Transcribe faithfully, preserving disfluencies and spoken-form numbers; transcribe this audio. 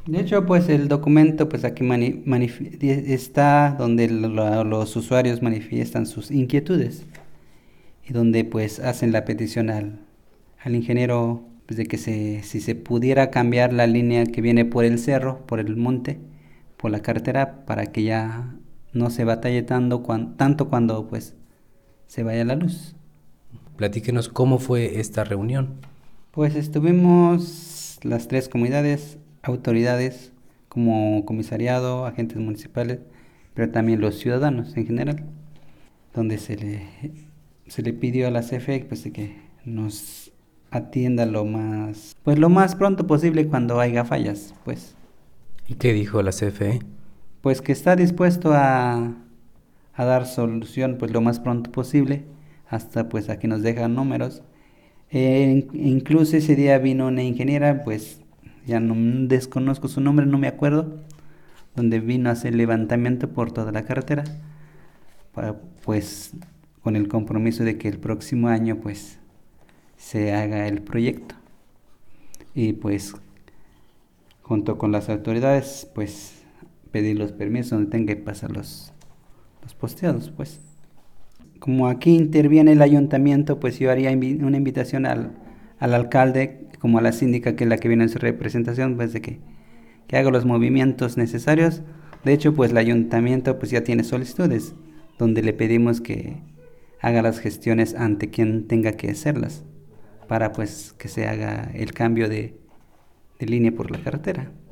De hecho, pues el documento, pues aquí mani- manif- está donde lo- los usuarios manifiestan sus inquietudes y donde pues hacen la petición al, al ingeniero pues, de que se, si se pudiera cambiar la línea que viene por el cerro, por el monte, por la carretera, para que ya no se batalle tanto, cuan- tanto cuando pues se vaya la luz. Platíquenos cómo fue esta reunión. Pues estuvimos las tres comunidades, autoridades como comisariado, agentes municipales, pero también los ciudadanos en general, donde se le, se le pidió a la C F E pues, de que nos atienda lo más, pues lo más pronto posible cuando haya fallas, pues, ¿Y qué dijo la C F E? pues que está dispuesto a, a dar solución pues lo más pronto posible, hasta pues a que nos dejan números. Eh, incluso ese día vino una ingeniera, pues ya no desconozco su nombre, no me acuerdo, donde vino a hacer levantamiento por toda la carretera, para, pues con el compromiso de que el próximo año pues se haga el proyecto y pues junto con las autoridades pues pedir los permisos donde tenga que pasar los, los posteados pues. Como aquí interviene el ayuntamiento, pues yo haría invi- una invitación al, al alcalde, como a la síndica, que es la que viene en su representación, pues de que, que haga los movimientos necesarios. De hecho, pues el ayuntamiento pues ya tiene solicitudes, donde le pedimos que haga las gestiones ante quien tenga que hacerlas, para pues que se haga el cambio de, de línea por la carretera.